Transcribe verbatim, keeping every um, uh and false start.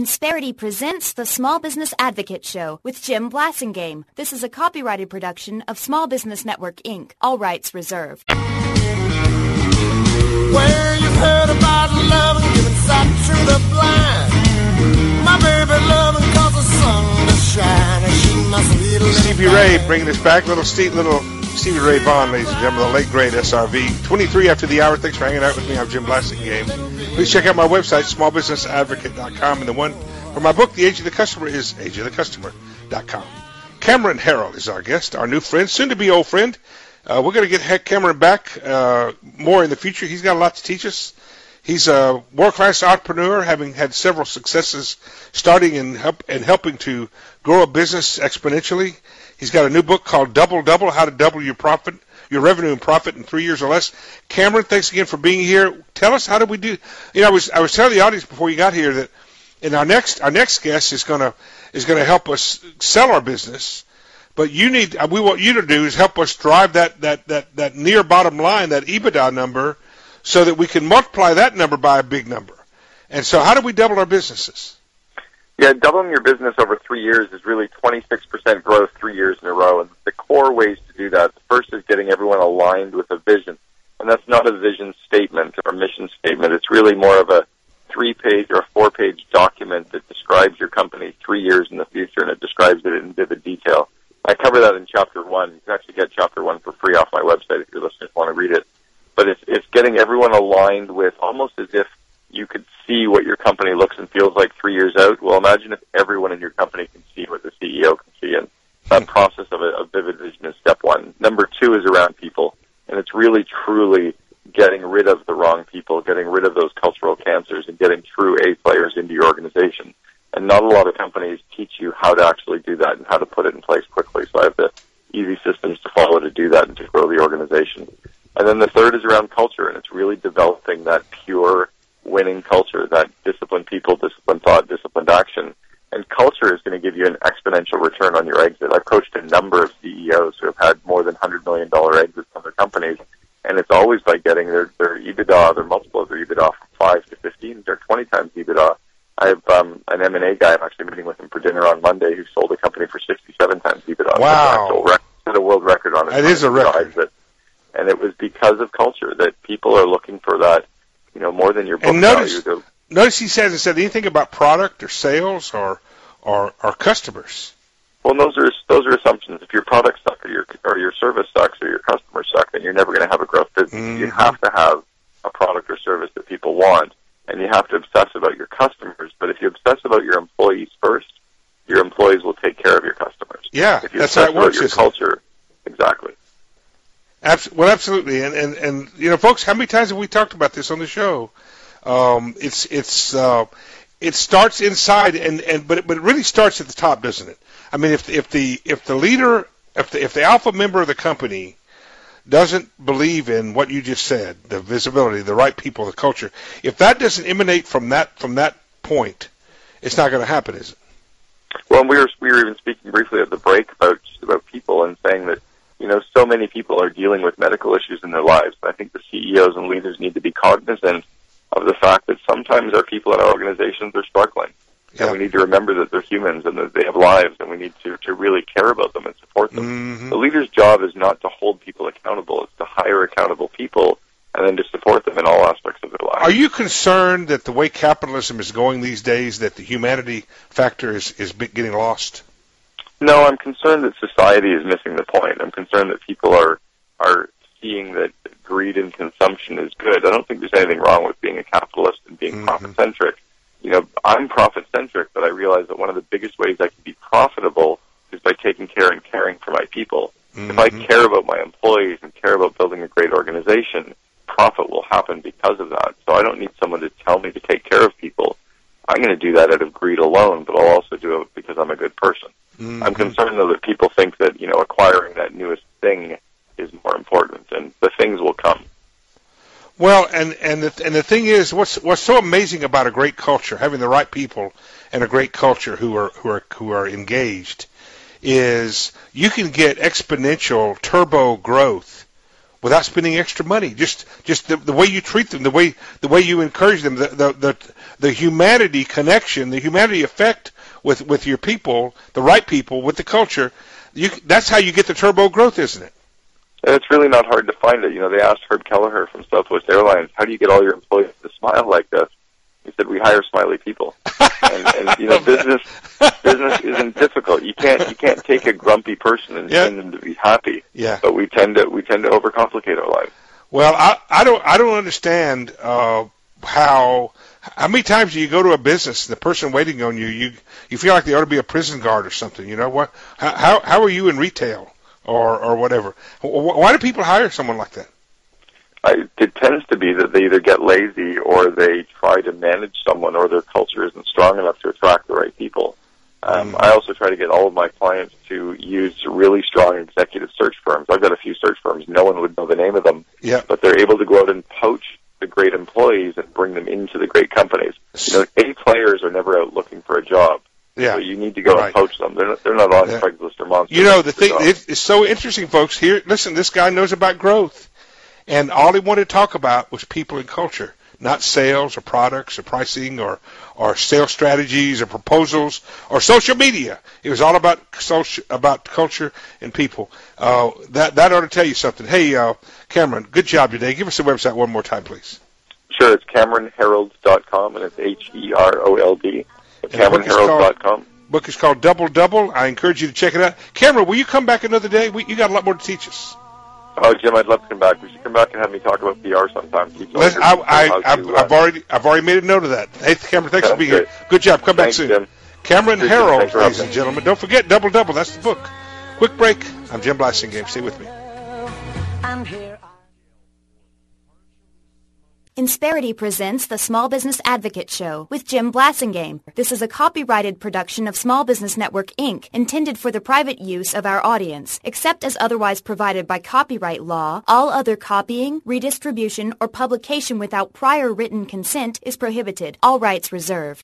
Insperity presents the Small Business Advocate Show with Jim Blasingame. This is a copyrighted production of Small Business Network, Incorporated. All rights reserved. Where you've heard about love and giving sight to the blind. My baby loving cause the sun to shine, and she must be a Stevie Ray bringing us back. Little Steve, little Stevie Ray Vaughan, ladies and gentlemen, the late great S R V. twenty-three after the hour. Thanks for hanging out with me. I'm Jim Blasingame. Please check out my website, small business advocate dot com, and the one for my book, The Age of the Customer, is age of the customer dot com. Cameron Herold is our guest, our new friend, soon-to-be old friend. Uh, we're going to get Cameron back uh, more in the future. He's got a lot to teach us. He's a world-class entrepreneur, having had several successes starting and, help, and helping to grow a business exponentially. He's got a new book called Double Double, How to Double Your Profit, Your Revenue and Profit in Three Years or Less. Cameron, thanks again for being here. Tell us, how did we do? You know, I was I was telling the audience before you got here that in our next our next guest is gonna is gonna help us sell our business. But you need, we want you to do is help us drive that, that, that, that near bottom line, that EBITDA number, so that we can multiply that number by a big number. And so how do we double our businesses? Yeah, doubling your business over three years is really twenty-six percent growth three years in a row. And the core ways to do that, the first is getting everyone aligned with a vision. And that's not a vision statement or mission statement. It's really more of a three-page or four-page document that describes your company three years in the future, and it describes it in vivid detail. I cover that in chapter one. You can actually get chapter one for free off my website if your listeners want to read it. But it's, it's getting everyone aligned with, almost as if you could see what your company looks and feels like three years out. Well, imagine if everyone in your company can see what the C E O can see. And that process of a, a vivid vision is step one. Number two is around people. And it's really, truly getting rid of the wrong people, getting rid of those cultural cancers, and getting true A players into your organization. And not a lot of companies teach you how to actually do that and how to put it in place quickly. So I have the easy systems to follow to do that and to grow the organization. And then the third is around culture, and it's really developing that pure winning culture, that disciplined people, disciplined thought, disciplined action. And culture is going to give you an exponential return on your exit. I've coached a number of C E Os who have had more than one hundred million dollars exits from their companies, and it's always by getting their, their EBITDA, their multiple of their EBITDA from five to fifteen or twenty times EBITDA. I have um, an M and A guy. I'm actually meeting with him for dinner on Monday who sold a company for sixty-seven times EBITDA. Wow. Set a world record on it. That is a record. It. And it was because of culture that people are looking for that, you know, more than your book and notice, value. To, notice he hasn't said anything about product or sales or, or, or customers. Well, those are those are assumptions. If your product sucks or your, or your service sucks or your customers suck, then you're never going to have a growth business. Mm-hmm. You have to have a product or service that people want. And you have to obsess about your customers. But if you obsess about your employees first, your employees will take care of your customers. Yeah, if you that's how it works. Your culture, exactly. Abs- well, absolutely. And, and, and, you know, folks, how many times have we talked about this on the show? Um, it's it's uh, it starts inside, and, and but it, but it really starts at the top, doesn't it? I mean, if if the if the leader, if the if the alpha member of the company doesn't believe in what you just said, the visibility, the right people, the culture, if that doesn't emanate from that from that point, it's not going to happen, is it? Well, we were we were even speaking briefly at the break about just about people and saying that, you know, so many people are dealing with medical issues in their lives. I think the C E Os and leaders need to be cognizant of the fact that sometimes our people in our organizations are struggling. Yeah. And we need to remember that they're humans and that they have lives, and we need to, to really care about them and support them. Mm-hmm. The leader's job is not to hold people accountable. It's to hire accountable people and then to support them in all aspects of their lives. Are you concerned that the way capitalism is going these days, that the humanity factor is, is getting lost? No, I'm concerned that society is missing the point. I'm concerned that people are are seeing that greed and consumption is good. I don't think there's anything wrong with being a capitalist and being mm-hmm. profit-centric. You know, I'm profit-centric, but I realize that one of the biggest ways I can be profitable is by taking care and caring for my people. Mm-hmm. If I care about my employees and care about building a great organization, profit will happen because of that. So I don't need someone to tell me to take care of people. I'm going to do that out of greed alone, but I'll also do it because I'm a good person. Mm-hmm. I'm concerned, though, that people think that, you know, acquiring that newest thing is more important, and the things will come. Well, and and the, and the thing is, what's what's so amazing about a great culture, having the right people and a great culture who are who are who are engaged, is you can get exponential turbo growth without spending extra money. Just just the, the way you treat them, the way the way you encourage them, the the the, the humanity connection, the humanity effect with, with your people, the right people, with the culture. You, that's how you get the turbo growth, isn't it? And it's really not hard to find it. You know, they asked Herb Kelleher from Southwest Airlines, how do you get all your employees to smile like this? He said, we hire smiley people. and, and, you know, business business isn't difficult. You can't you can't take a grumpy person and yeah. train them to be happy. Yeah. But we tend to we tend to overcomplicate our lives. Well, I, I don't I don't understand uh, how how many times do you go to a business and the person waiting on you you you feel like they ought to be a prison guard or something. You know what? How how are you in retail or or whatever? Why do people hire someone like that? I, it tends to be that they either get lazy or they try to manage someone or their culture isn't strong enough to attract the right people. Um, mm-hmm. I also try to get all of my clients to use really strong executive search firms. I've got a few search firms. No one would know the name of them, yeah. but they're able to go out and poach the great employees and bring them into the great companies. You know, A players are never out looking for a job. Yeah. So you need to go right. and poach them. They're not, they're not on yeah. Craigslist or Monster. You know, the thing, it, it's so interesting, folks. Here, listen, this guy knows about growth. And all he wanted to talk about was people and culture, not sales or products or pricing or, or sales strategies or proposals or social media. It was all about social, about culture and people. Uh, that that ought to tell you something. Hey, uh, Cameron, good job today. Give us the website one more time, please. Sure, it's Cameron Herold dot com, and it's H E R O L D. Cameron Herold dot com. Book is called Double Double. I encourage you to check it out. Cameron, will you come back another day? We, you got a lot more to teach us. Oh, Jim, I'd love to come back. We should come back and have me talk about P R sometime. Listen, I, I, I've, I've already, I've already made a note of that. Hey, Cameron, thanks for being here. Good job. Come back thanks, soon. Jim. Cameron Herold, ladies and me. gentlemen. Don't forget Double Double. That's the book. Quick break. I'm Jim Blasingame. Stay with me. I'm here. Insperity presents the Small Business Advocate Show with Jim Blasingame. This is a copyrighted production of Small Business Network, Incorporated, intended for the private use of our audience. Except as otherwise provided by copyright law, all other copying, redistribution, or publication without prior written consent is prohibited. All rights reserved.